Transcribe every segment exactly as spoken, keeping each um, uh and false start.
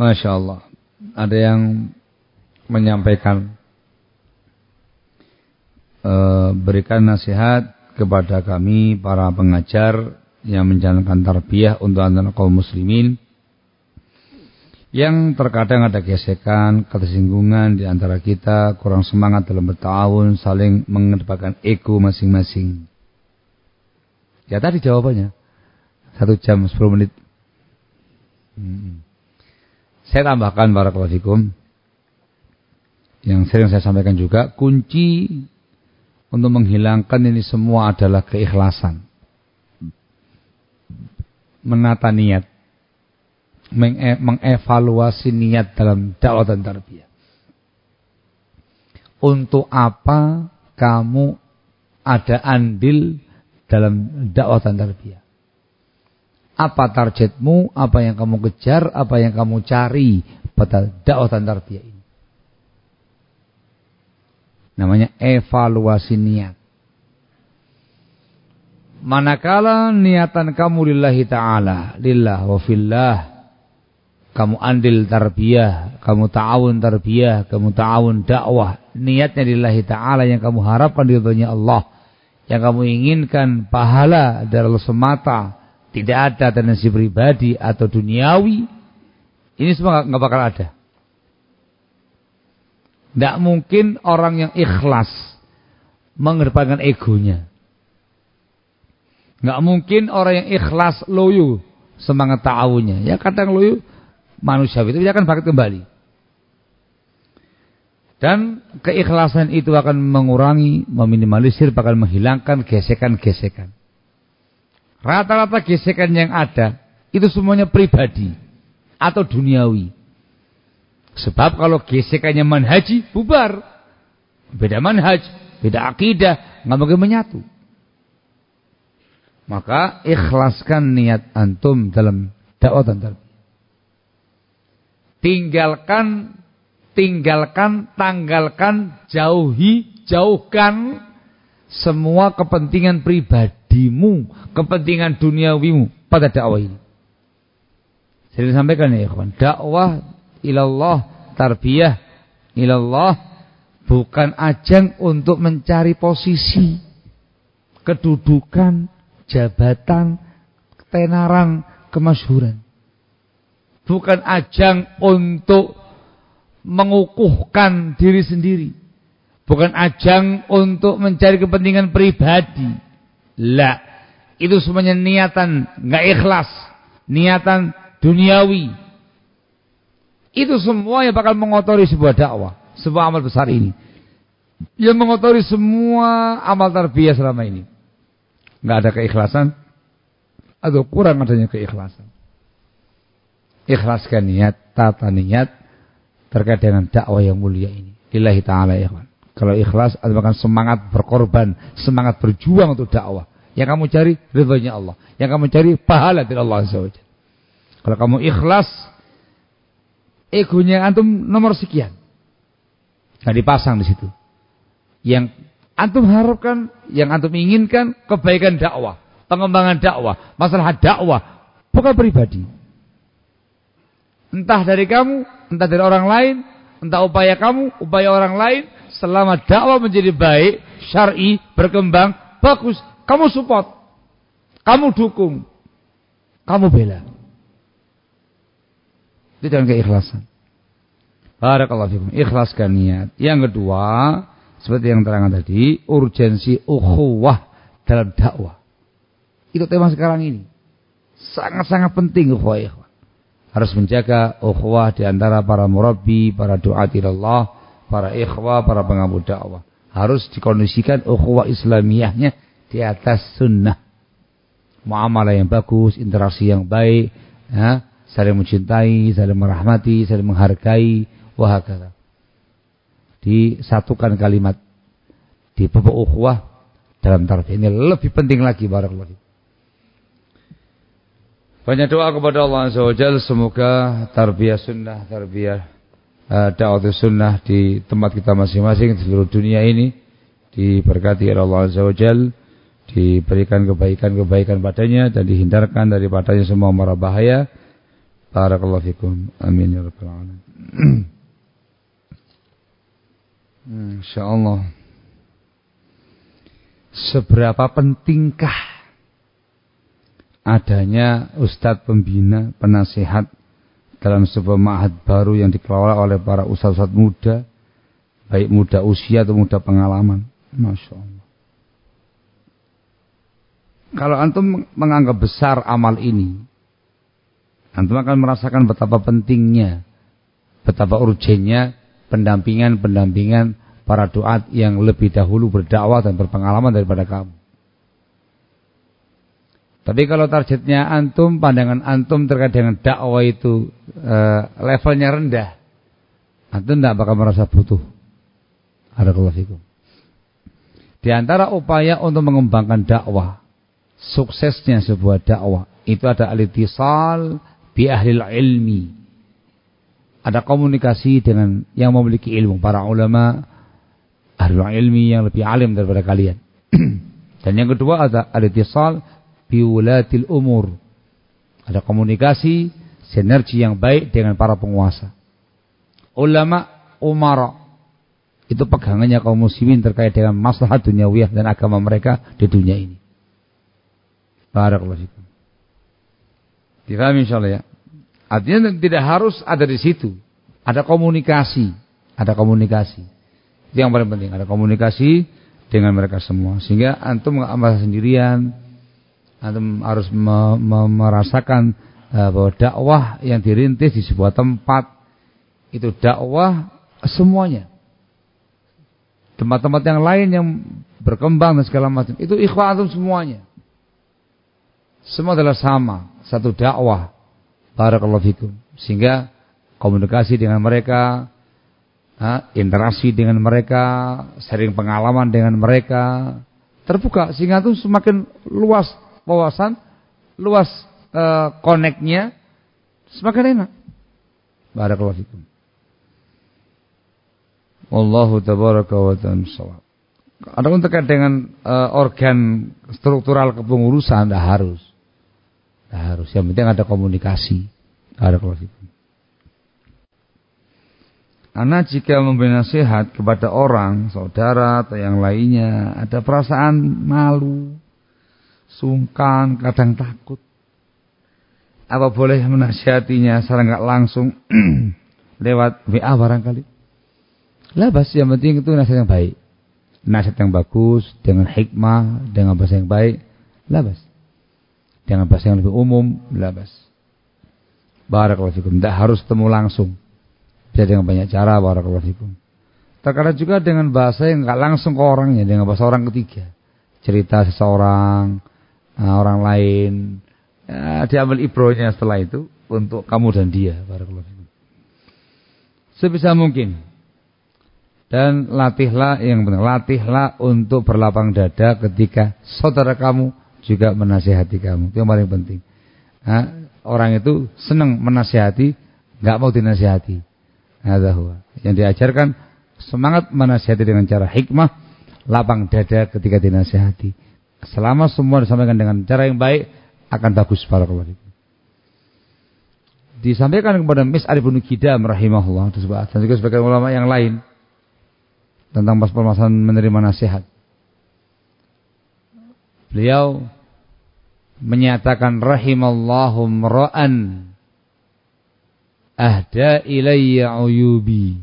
Masya Allah. Ada yang menyampaikan, e, berikan nasihat kepada kami para pengajar yang menjalankan tarbiyah untuk anak kaum muslimin, yang terkadang ada gesekan, ketersinggungan di antara kita, kurang semangat dalam bertawun, saling mengedepankan ego masing-masing. Ya tadi jawabannya, satu jam sepuluh menit. Hmm. Saya tambahkan barakallahu fikum, yang sering saya sampaikan juga, kunci untuk menghilangkan ini semua adalah keikhlasan. Menata niat, menge- mengevaluasi niat dalam dakwah dan tarbiyah. Untuk apa kamu ada andil dalam dakwah dan tarbiyah? Apa targetmu, apa yang kamu kejar, apa yang kamu cari pada dakwah dan tarbiyah ini? Namanya evaluasi niat. Manakala niatan kamu lillahi ta'ala, lillah wa fillah, kamu andil tarbiyah, kamu ta'awun tarbiyah, kamu ta'awun dakwah, niatnya lillahi ta'ala, yang kamu harapkan ridhonya Allah, yang kamu inginkan pahala dari Allah semata, tidak ada tendensi pribadi atau duniawi, ini semua nggak bakal ada. Tidak mungkin orang yang ikhlas mengedepankan egonya. Nggak mungkin orang yang ikhlas loyo semangat ta'awunnya. Ya kadang loyo manusia itu dia akan bangkit kembali. Dan keikhlasan itu akan mengurangi, meminimalisir, bahkan menghilangkan gesekan-gesekan. Rata-rata gesekan yang ada itu semuanya pribadi atau duniawi. Sebab kalau gesekannya manhaji, bubar. Beda manhaj, beda akidah, nggak mungkin menyatu. Maka ikhlaskan niat antum dalam dakwah dan tarbiyah. Tinggalkan, tinggalkan, tanggalkan, jauhi, jauhkan semua kepentingan pribadimu, kepentingan duniawimu pada dakwah ini. Saya sampaikan ya ikhwan, dakwah ilallah, tarbiyah ilallah bukan ajang untuk mencari posisi, kedudukan, jabatan, tenaran, kemasyhuran. Bukan ajang untuk mengukuhkan diri sendiri. Bukan ajang untuk mencari kepentingan pribadi. La, itu semuanya niatan nggak ikhlas, niatan duniawi. Itu semua yang bakal mengotori sebuah dakwah, sebuah amal besar ini. Yang mengotori semua amal tarbiyah selama ini. Nggak ada keikhlasan atau kurang adanya keikhlasan. Ikhlaskan niat, tata niat terkait dengan dakwah yang mulia ini. Lillahi ta'ala ya ikhwan. Kalau ikhlas adalah semangat berkorban, semangat berjuang untuk dakwah. Yang kamu cari ridhonya Allah, yang kamu cari pahala dari Allah Azza wa Jalla. Kalau kamu ikhlas, egonya antum nomor sekian, nggak dipasang di situ. Yang antum harapkan, yang antum inginkan kebaikan dakwah, pengembangan dakwah, masalah dakwah, bukan pribadi. Entah dari kamu, entah dari orang lain, entah upaya kamu, upaya orang lain, selama dakwah menjadi baik, syar'i, berkembang, bagus, kamu support, kamu dukung, kamu bela. Itu dengan keikhlasan. Barakallahu fikum. Ikhlaskan niat. Yang kedua, seperti yang terangkan tadi, urgensi ukhuwah dalam dakwah. Itu tema sekarang ini. Sangat-sangat penting ukhuwah. Harus menjaga ukhuwah di antara para murabbi, para du'at ilallah, para ikhwah, para pengampu dakwah. Harus dikondisikan ukhuwah islamiyahnya di atas sunnah. Muamalah yang bagus, interaksi yang baik, ya, saling mencintai, saling merahmati, saling menghargai, wahakala. Disatukan kalimat di pupuk ukhuwah dalam tarbiyah. Ini lebih penting lagi barakallahu. Banyak doa kepada Allah Azza wa Jalla, semoga tarbiyah sunnah, tarbiyah uh, dakwah sunnah di tempat kita masing-masing di seluruh dunia ini diberkati oleh Allah Azza wa Jalla, diberikan kebaikan-kebaikan padanya dan dihindarkan daripadanya semua mara bahaya, Barakallahu fikum. Amin ya rabbal alamin. Insyaallah. Seberapa pentingkah adanya ustadz pembina, penasihat dalam sebuah ma'had baru yang dikelola oleh para ustadz-ustadz muda, baik muda usia atau muda pengalaman. Masya Allah. Kalau antum menganggap besar amal ini, antum akan merasakan betapa pentingnya, betapa urgennya pendampingan-pendampingan para duat yang lebih dahulu berdakwah dan berpengalaman daripada kamu. Tapi kalau targetnya antum, pandangan antum terkait dengan dakwah itu e, levelnya rendah, antum tidak bakal merasa butuh. Barakallahu fikum. Di antara upaya untuk mengembangkan dakwah, suksesnya sebuah dakwah itu ada al-ittisal bi ahlil ilmi. Ada komunikasi dengan yang memiliki ilmu, para ulama, ahlul ilmi yang lebih alim daripada kalian. Dan yang kedua ada al-ittisal bi wulatil umur. Ada komunikasi, sinergi yang baik dengan para penguasa. Ulama, umara, itu pegangannya kaum muslimin terkait dengan maslahat duniawiyah dan agama mereka di dunia ini. Barakallahu fikum. Difahami insyaallah ya. Artinya tidak harus ada di situ. Ada komunikasi, ada komunikasi. Itu yang paling penting, ada komunikasi dengan mereka semua. Sehingga antum enggak merasa sendirian. Antum harus me- me- merasakan uh, bahwa dakwah yang dirintis di sebuah tempat itu dakwah semuanya. Tempat-tempat yang lain yang berkembang dan segala macam itu ikhwan antum semuanya. Semua adalah sama, satu dakwah. Barakallahu fikum. Sehingga komunikasi dengan mereka, ha, interaksi dengan mereka, sharing pengalaman dengan mereka terbuka sehingga itu semakin luas wawasan, luas uh, connect-nya, semakin enak. Barakallahu fikum. Wallahu tabaraka wa ta'ala shawab. Adapun terkait dengan uh, organ struktural kepengurusan tidak harus. Tidak harus. Yang penting ada komunikasi. Barakallahu fikum. Anak jika memberi nasihat kepada orang, saudara atau yang lainnya, ada perasaan malu, sungkan, kadang takut. Apa boleh menasihatinya secara enggak langsung lewat W A barangkali? Labas, yang penting itu nasihat yang baik. Nasihat yang bagus, dengan hikmah, dengan bahasa yang baik, labas. Dengan bahasa yang lebih umum, labas. Barakallahu fikum. Tidak harus ketemu langsung. Bisa dengan banyak cara, barakallahu fikum. Terkadang juga dengan bahasa yang enggak langsung ke orangnya, dengan bahasa orang ketiga. Cerita seseorang, orang lain, ya, diambil ibrohnya setelah itu untuk kamu dan dia, barakallahu fikum. Sebisa mungkin. Dan latihlah, yang penting latihlah untuk berlapang dada ketika saudara kamu juga menasihati kamu. Itu yang paling penting. Nah, orang itu senang menasihati, enggak mau dinasihati. Hadza huwa. Yang diajarkan semangat menasihati dengan cara hikmah, lapang dada ketika dinasihati. Selama semua disampaikan dengan cara yang baik, akan bagus. Barakallahu fikum. Disampaikan kepada Mis'ar bin Qidam rahimahullah dan juga sebagian ulama yang lain tentang permasalahan menerima nasihat. Beliau menyatakan rahimallahu mra'an ahda ilayya uyubi.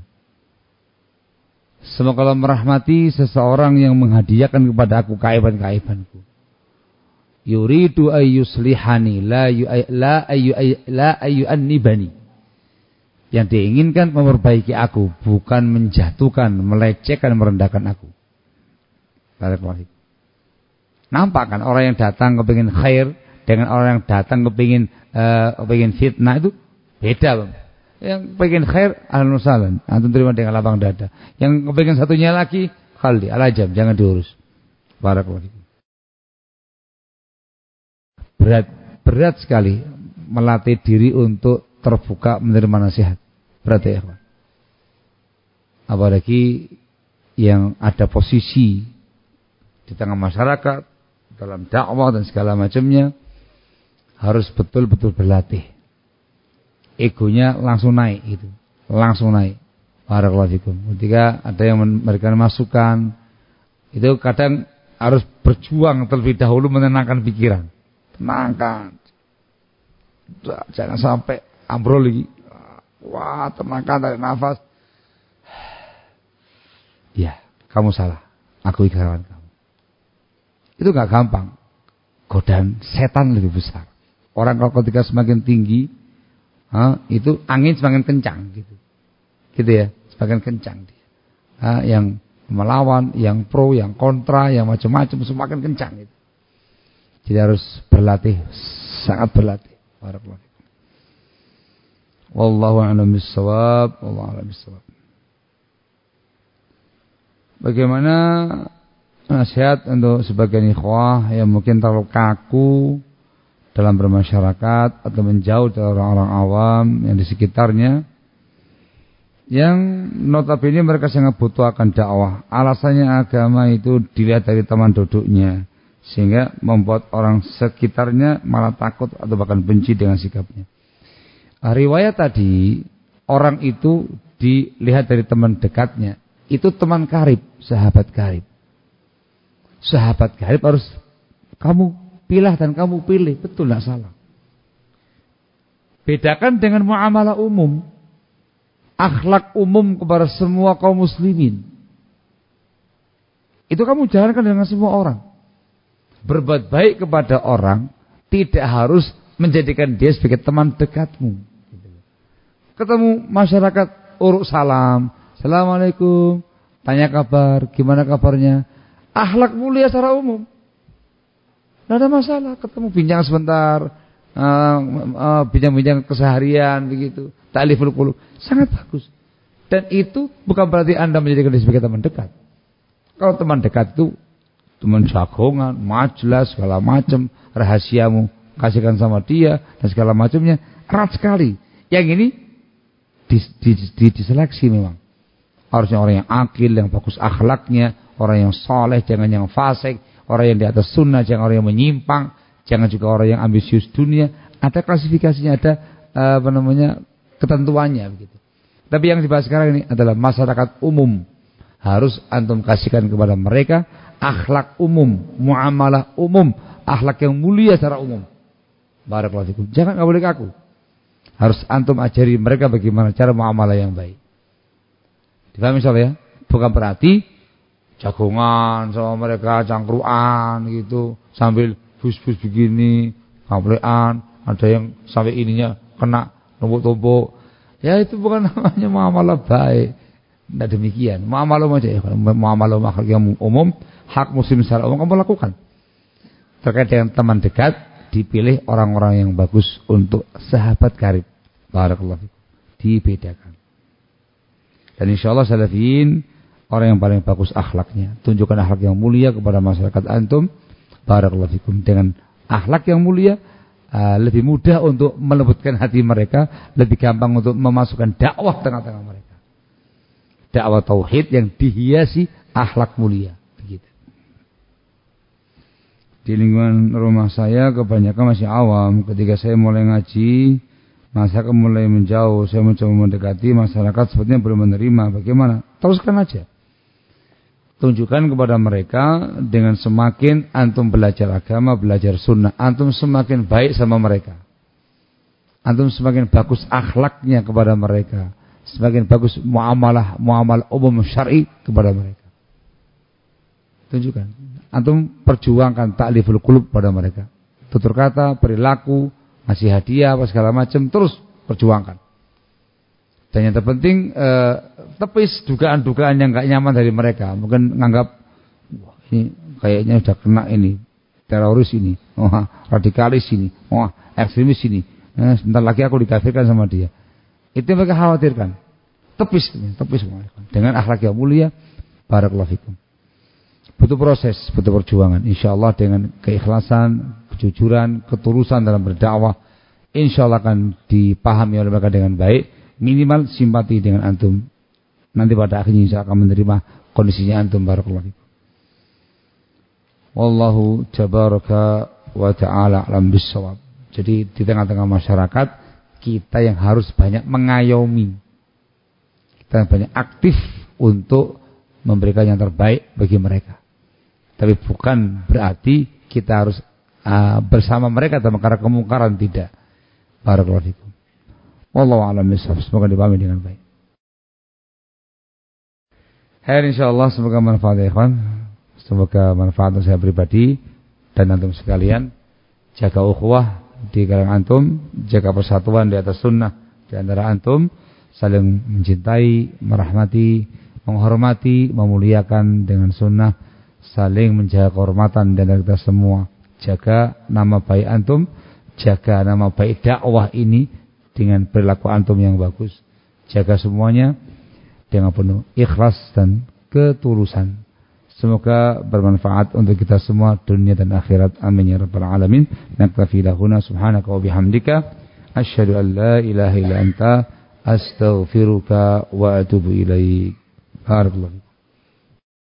Semoga Allah merahmati seseorang yang menghadiahkan kepada aku keaiban-keaibanku. Yuridu ayyuslihani la yu la ayyu la ayyuannibani. Yang diinginkan memperbaiki aku, bukan menjatuhkan, melecehkan, merendahkan aku. Barakallahu. Nampak kan orang yang datang kepingin khair dengan orang yang datang kepingin uh, kepingin fitnah itu beda, Bang. Yang kepingin khair ahlan wa sahlan, antum terima dengan lapang dada. Yang kepingin satunya lagi khaldi alajab, jangan diurus. Barakallahu. Berat berat sekali melatih diri untuk terbuka menerima nasihat. Berat ya, Pak. Apalagi yang ada posisi di tengah masyarakat, dalam dakwah dan segala macamnya, harus betul-betul berlatih. egonya langsung naik itu, langsung naik. Barakallahu fikum. Ketika ada yang memberikan masukan, itu kadang harus berjuang terlebih dahulu menenangkan pikiran. Tenangkan. Jangan sampai ambrol lagi. Wah, tenangkan, tarik nafas. Ya, kamu salah. Aku kesalahan kamu. Itu gak gampang. Godaan setan lebih besar. Orang kalau ketika semakin tinggi, ha, itu angin semakin kencang gitu. Gitu ya, semakin kencang dia. Ha, yang melawan, yang pro, yang kontra, yang macam-macam semakin kencang gitu. Jadi harus berlatih, sangat berlatih. Barakallahu fikum. Wallahu a'lam bissawab, wallahu a'lam bissawab. Bagaimana nasihat untuk sebagian ikhwah yang mungkin terlalu kaku dalam bermasyarakat atau menjauh dari orang-orang awam yang di sekitarnya, yang notabene mereka sangat butuh akan dakwah. Alasannya agama itu dilihat dari teman duduknya, sehingga membuat orang sekitarnya malah takut atau bahkan benci dengan sikapnya. Riwayat tadi, orang itu dilihat dari teman dekatnya. Itu teman karib, sahabat karib. Sahabat karib harus kamu pilih dan kamu pilih, betul tidak salah. Bedakan dengan muamalah umum, akhlak umum kepada semua kaum muslimin. Itu kamu jalankan dengan semua orang. Berbuat baik kepada orang tidak harus menjadikan dia sebagai teman dekatmu. Ketemu masyarakat, uruk salam. Assalamualaikum, tanya kabar, gimana kabarnya? Akhlak mulia secara umum, tidak ada masalah. Ketemu bincang sebentar, uh, uh, bincang-bincang keseharian begitu, ta'liful qulub, sangat bagus. Dan itu bukan berarti Anda menjadikan dia sebagai teman dekat. Kalau teman dekat itu teman jagongan, majelis segala macam, rahasiamu kasihkan sama dia dan segala macamnya, erat sekali. Yang ini dis, dis, dis, diseleksi memang. Harusnya orang yang akil, yang bagus akhlaknya, orang yang soleh, jangan yang fasik, orang yang di atas sunnah, jangan orang yang menyimpang, jangan juga orang yang ambisius dunia. Ada klasifikasinya, ada apa namanya ketentuannya begitu. Tapi yang dibahas sekarang ini adalah masyarakat umum. Harus antum kasihkan kepada mereka akhlak umum, muamalah umum, akhlak yang mulia secara umum. Barakallahu fikum. Jangan enggak boleh kaku. Harus antum ajari mereka bagaimana cara muamalah yang baik. Dipahami insyaallah ya? Bukan berarti jagongan sama mereka, cangkruan gitu, sambil bus-bus begini, kamplean, ada yang sampai ininya kena tumpuk-tumpuk. Ya itu bukan namanya muamalah baik. Tidak demikian. Muamalah aja ya. Muamalah yang umum, hak muslim secara umum kamu lakukan. Terkait dengan teman dekat, dipilih orang-orang yang bagus untuk sahabat karib. Barakallahu fikum. Dibedakan. Dan insyaallah salafin orang yang paling bagus akhlaknya. Tunjukkan akhlak yang mulia kepada masyarakat antum. Barakallahu fikum. Dengan akhlak yang mulia, uh, lebih mudah untuk melembutkan hati mereka, lebih gampang untuk memasukkan dakwah tengah-tengah mereka. Dakwah tauhid yang dihiasi akhlak mulia. Begitu. Di lingkungan rumah saya kebanyakan masih awam. Ketika saya mulai ngaji, masyarakat mulai menjauh, saya mencoba mendekati, masyarakat sepertinya belum menerima. Bagaimana? Teruskan aja. Tunjukkan kepada mereka dengan semakin antum belajar agama, belajar sunnah, antum semakin baik sama mereka. Antum semakin bagus akhlaknya kepada mereka, semakin bagus muamalah muamalah umum syar'i kepada mereka. Tunjukkan. Antum perjuangkan ta'liful qulub pada mereka. Tutur kata, perilaku, ngasih hadiah apa segala macam, terus perjuangkan. Dan yang terpenting eh, tepis dugaan-dugaan yang gak nyaman dari mereka. Mungkin nganggap wah, ini kayaknya udah kena ini teroris ini, wah, radikalis ini, wah, ekstremis ini. Eh, sebentar lagi aku dikafirkan sama dia. Itu yang mereka khawatirkan. Tepis, tepis dengan akhlak yang mulia. Barakallahu fikum. Butuh proses, butuh perjuangan. Insyaallah dengan keikhlasan, kejujuran, ketulusan dalam berdakwah, insyaallah akan dipahami oleh mereka dengan baik. Minimal simpati dengan antum. Nanti pada akhirnya insya Allah akan menerima kondisinya antum. Barakallahu fikum. Wallahu tabaraka wa ta'ala alam bissawab. Jadi di tengah-tengah masyarakat kita yang harus banyak mengayomi. Kita yang banyak aktif untuk memberikan yang terbaik bagi mereka. Tapi bukan berarti kita harus uh, bersama mereka dalam perkara kemungkaran, tidak. Barakallahu fikum. Wallahu a'lam bishawab. Semoga dipahami dengan baik. Hai, insyaallah semoga manfaat ya ikhwan. Semoga manfaat untuk saya pribadi dan antum sekalian. Jaga ukhuwah di kalangan antum, jaga persatuan di atas sunnah di antara antum, saling mencintai, merahmati, menghormati, memuliakan dengan sunnah, saling menjaga kehormatan di antara kita semua. Jaga nama baik antum, jaga nama baik dakwah ini dengan perilaku antum yang bagus. Jaga semuanya dengan penuh ikhlas dan ketulusan. Semoga bermanfaat untuk kita semua dunia dan akhirat. Amin ya rabbal alamin. Naktafi lahuna subhanaka wa bihamdika asyhadu an la ilaha illa anta astaghfiruka wa atubu ilaik. Barakallahu